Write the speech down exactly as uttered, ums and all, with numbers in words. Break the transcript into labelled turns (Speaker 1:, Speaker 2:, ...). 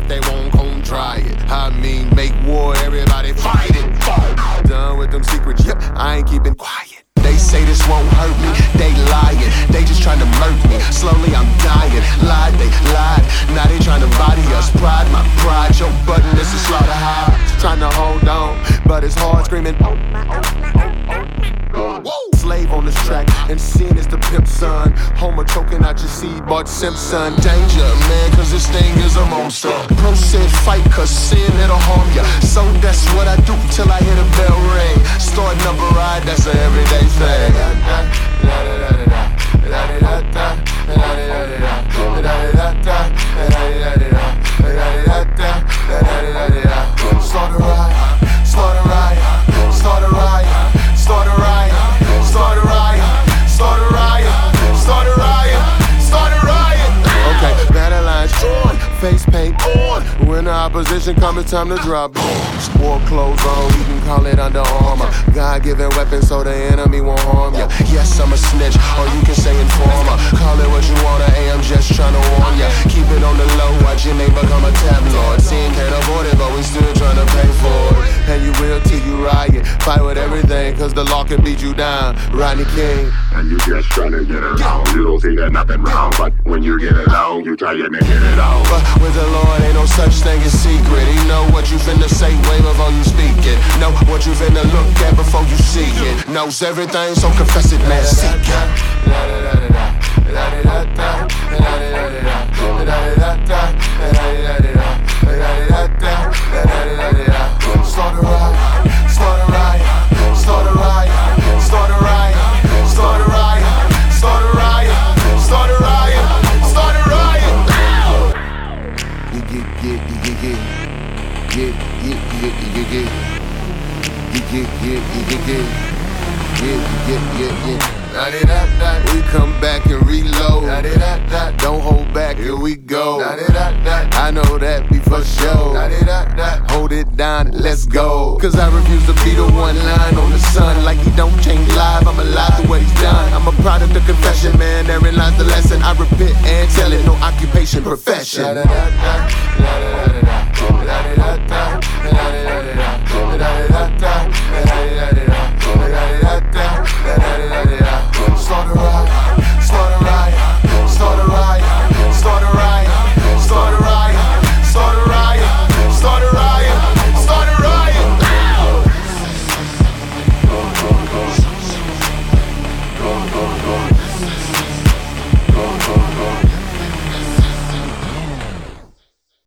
Speaker 1: they won't gon' try it. I mean, make war, everybody fight it. Done with them secrets, yep, I ain't keeping quiet. They say this won't hurt me, they lying. They just trying to murk me, slowly I'm dying. Lied, they lied, now they trying to body us. Pride, my pride, your button, this is slaughterhouse. Trying to hold on, but it's hard screaming. Whoa. Slave on this track, and seen as the pimp son. Homer choking out your seed, Bart Simpson. Danger, man, cause this thing is a monster. Pro said fight, cause sin it'll harm ya. So that's what I do till I hear the bell ring. Starting up a ride, that's an everyday thing. Start a riot, start a riot, start a riot, start a riot, start a riot, start a riot, start a riot, start a riot. Okay, battle lines on, face paint on. When the opposition comes, it's time to drop bombs. War clothes on, you can call it Under Armour. God-given weapons so the enemy won't harm ya. Yes, I'm a snitch, or you can say informer. Call it what you wanna, hey, I'm just trying to warn ya. Keep it on the low, watch your name become a tabloid. Seeing can't afford it, but we still trying to pay for it. And you will till you riot. Fight with everything, cause the law can beat you down. Rodney King.
Speaker 2: And you just trying to get along. You don't see that nothing wrong, but when you get along, you trying to get it on.
Speaker 1: But with the Lord, ain't no such thing as secret. He know what you finna say way before you speak it. Know what you finna look at before you see it. Knows everything, so confess it, man. Seek it. Start a riot, start a riot, start a riot, start a riot, start a riot, start a riot, start a riot, start a riot. You get, get, you get, get, get, get, you get, get, you get, get, you get, get. Yeah, yeah, yeah, yeah. We come back and reload. Don't hold back, here we go. I know that be for sure. Hold it down and let's go. Cause I refuse to be the one line on the sun. Like he don't change live, I'm alive to what he's done. I'm a product of confession, man, therein lies the lesson. I repent and tell it, no occupation, profession. Start a riot, start a riot, start a riot, start a riot, start a riot, start a riot, start a riot, start a riot. Go, go, go. Go, go, go.